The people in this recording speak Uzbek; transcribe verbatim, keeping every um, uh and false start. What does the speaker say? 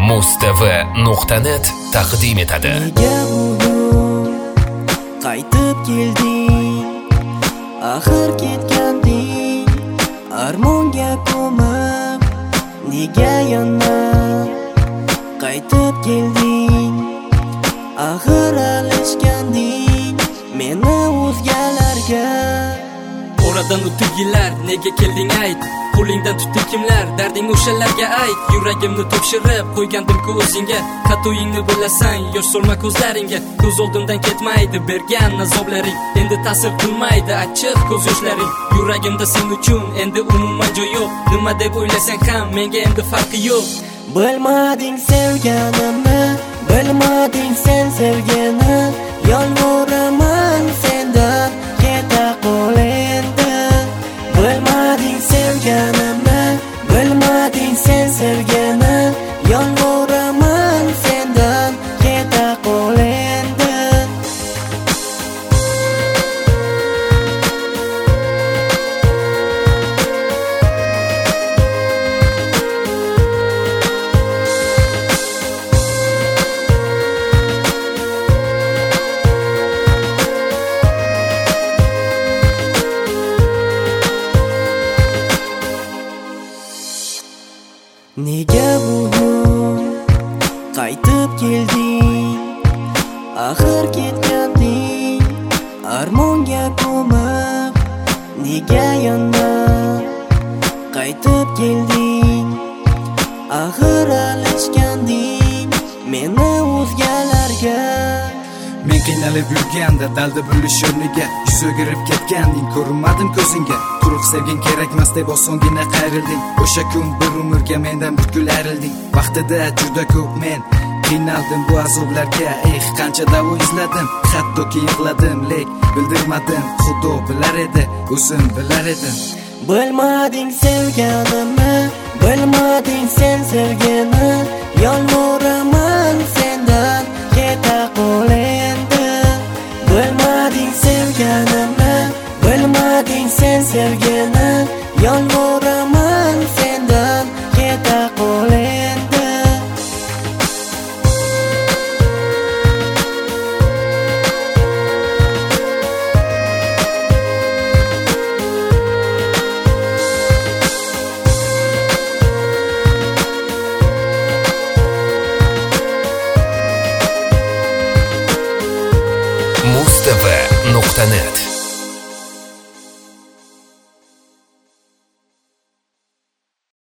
mustv nuqta net taqdim etadi. Nega bugun qaytib kelding? Axir ketganding, armonga ko'mib. Nega yana qaytib kelding? Axir alishganding meni o'zgalarga. Oradan o'tib yillar, nega kelding ayt? Qo'lingdan tutdi kimlar, darding o'shalarga ayt. Yuragimni topshirib qo'ygandim-ku o'zingga. Qatoyingni bilasan, yosh solma ko'zlaringga. Ko'z oldimdan ketmaydi bergan azoblaring. Endi ta'sir qilmaydi achchiq ko'z yoshlaring. Yuragimda sen uchun endi umuman joy yo'q. Nima deb o'ylasang ham menga endi farqi yo'q. Bilmading sevganimni, bilmading sen sevgani. Yolvoraman sendan, keta qol endi. Bilmading sevganimni, bilmading sen sevgani. Yolvoraman sendan, keta qol endi. Nega bugun qaytib kelding? Axir ketganding, armonga ko'mib. Nega yana qaytib kelding? Axir alishganding meni o'zgalarga. Men qiynalib yurganda dalda bo'lish o'rniga yuz o'girib ketganding, ko'rinmadim ko'zingga. Turib sevgin kerakmas deb osongina qayrilding. O'sha kun bir umrga mendan butkul ayrilding. Vaqtida juda ko'p men qiynaldim bu azoblarga. Eh, qancha davo izladim, hattoki yig'ladim, lek bildirmadim. Xudo bilar edi, o'zim bilar edim. Bilmading sevganimni, bilmading sen sevgani. Yolvoraman sendan, keta qol endi. Bilmading sevganimni, bilmading sen sevgani. Yolvoraman sendan, keta qol endi. mustv nuqta net